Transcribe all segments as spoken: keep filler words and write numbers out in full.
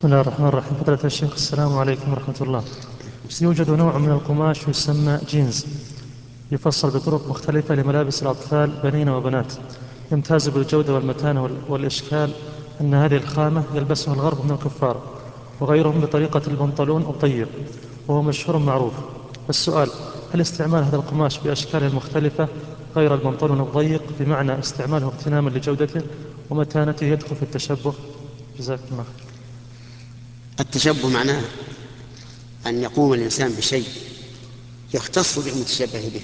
بسم الله الرحمن الرحيم. فضيلة الشيخ، السلام عليكم ورحمة الله. يوجد نوع من القماش يسمى جينز، يفصل بطرق مختلفة لملابس الأطفال بنين وبنات، يمتاز بالجودة والمتانة وال- والإشكال أن هذه الخامة يلبسها الغرب من الكفار وغيرهم بطريقة البنطلون الضيق، وهو مشهور معروف. السؤال: هل استعمال هذا القماش بأشكاله المختلفة غير البنطلون الضيق بمعنى استعماله اغتناما لجودته ومتانته يدخل في التشبه؟ جزاكم الله خير. التشبه معناه أن يقوم الإنسان بشيء يختص بالمتشبه به،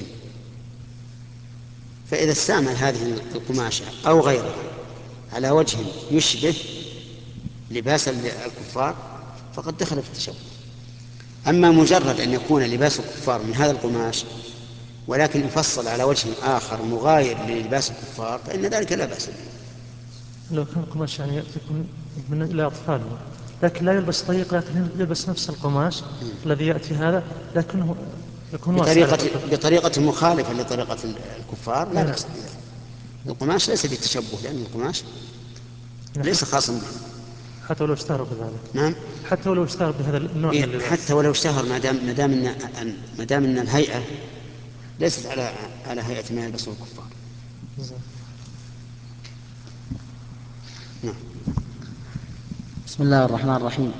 فإذا استعمل هذه القماشة أو غيرها على وجه يشبه لباس الكفار فقد دخل في التشبه. أما مجرد أن يكون لباس الكفار من هذا القماش ولكن يفصل على وجه آخر مغاير للباس الكفار فإن ذلك لا بأس به. لو كان القماش يعني يكون من الأطفال، لكن لا يلبس ضيق، لكن يلبس نفس القماش الذي يأتي هذا، لكنه يكون واسع على بطريقة, الركب. بطريقة مخالفة لطريقة الكفار لا أي نعم. بأس بذلك. القماش ليس بالتشبه لأن القماش يعني ليس حتى خاصا به. حتى ولو اشتهروا بذلك، نعم. حتى ولو اشتهر بهذا النوع من إيه، اللباس. حتى ولو اشتهر ما دام ما دام ان ما دام ان الهيئه ليست على على هيئه ما يلبسه الكفار. نعم. بسم الله الرحمن الرحيم.